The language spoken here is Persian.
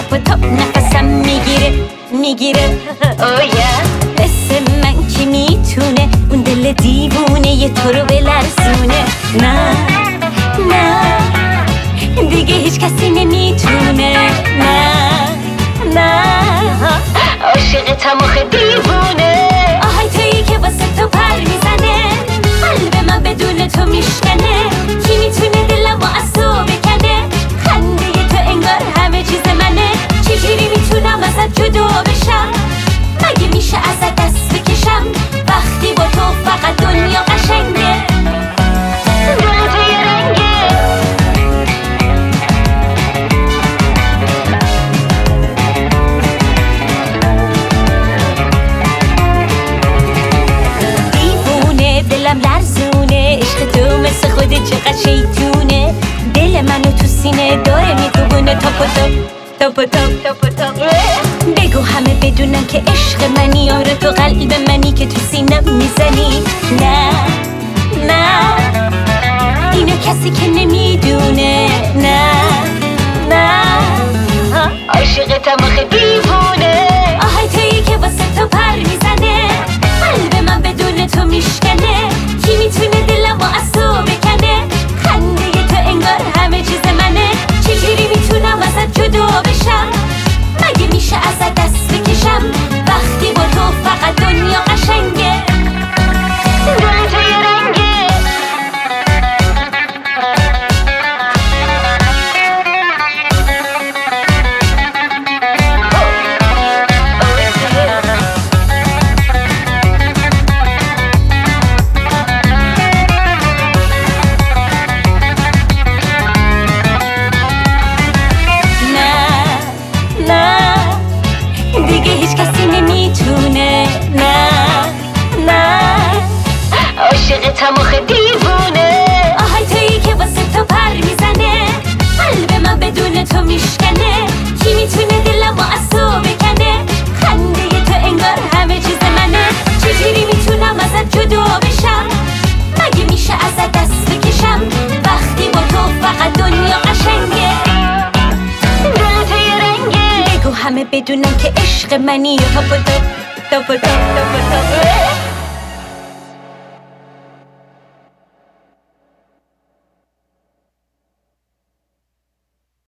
تاپ و تاپ نفسم میگیره اسم من کی میتونه اون دل دیوونه یه تو رو بلرزونه؟ نه دیگه هیچ کسی نمیتونه. نه عاشقتم آخه دیوونه. آهای تویی که واسه تو پر میزنه، قلب من بدون تو میشکنه. کی میتونه دلم و از تو بکنه؟ خنده تو انگار همه چیز منه. چجوری میتونم ازت جدا بشم؟ مگه میشه ازت دست بکشم وقتی با تو فقط دنیا قشنگه؟ دل تو یه رنگه. دیوونه دلم لرزونه، عشق تو مثل خود چقدر شیطونه. دل منو تو سینه داره میکوبونه تاپ و تاپ. بگو همه بدونن که عشق منی، آره تو قلب منی که تو سینم میزنی. نه اینو کسی که نمیدونه. نه عاشقتم آخه دیوونه. آهای تویی که واسه تو پر میزنه، قلب من بدون تو میشکنه. کی میتونه دلم و از تو بکنه؟ خنده تو انگار همه چیز منه. چجوری میتونم ازت جدا بشم؟ مگه میشه ازت دست بکشم وقتی با تو فقط دنیا قشنگه؟ دل تو یه رنگه. دیگه هیچ کسی نمیتونه. نه عاشقتم آخه دیوونه. آهای تویی که واسه تو پر میزنه، قلب من بدون تو میشکنه. کی میتونه دلم و از تو بکنه؟ خنده تو انگار همه چیز منه. چجوری میتونم ازت جدا بشم؟ مگه میشه ازت دست بکشم وقتی با تو فقط دنیا قشنگه؟ دل تو یه رنگه. بگو همه بدونن که عشق منی. تاپ و تاپ.